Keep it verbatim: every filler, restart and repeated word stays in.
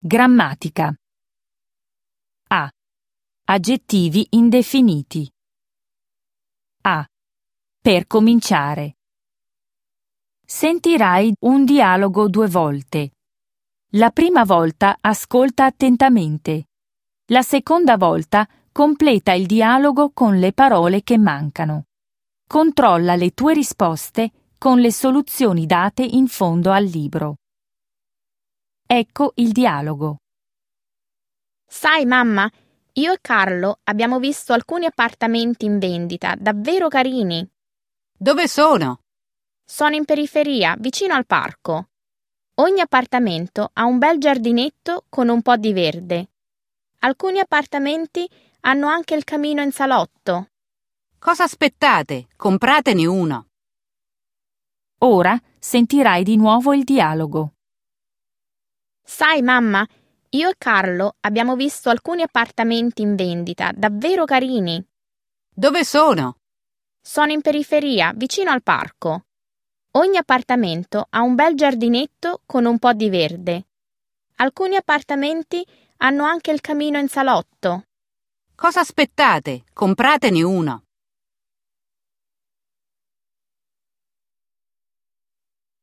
Grammatica. A. Aggettivi indefiniti. A. Per cominciare. Sentirai un dialogo due volte. La prima volta ascolta attentamente. La seconda volta completa il dialogo con le parole che mancano. Controlla le tue risposte con le soluzioni date in fondo al libro. Ecco il dialogo. Sai, mamma, io e Carlo abbiamo visto alcuni appartamenti in vendita, davvero carini. Dove sono? Sono in periferia, vicino al parco. Ogni appartamento ha un bel giardinetto con un po' di verde. Alcuni appartamenti hanno anche il camino in salotto. Cosa aspettate? Compratene uno. Ora sentirai di nuovo il dialogo. Sai, mamma, io e Carlo abbiamo visto alcuni appartamenti in vendita, davvero carini. Dove sono? Sono in periferia, vicino al parco. Ogni appartamento ha un bel giardinetto con un po' di verde. Alcuni appartamenti hanno anche il camino in salotto. Cosa aspettate? Compratene uno.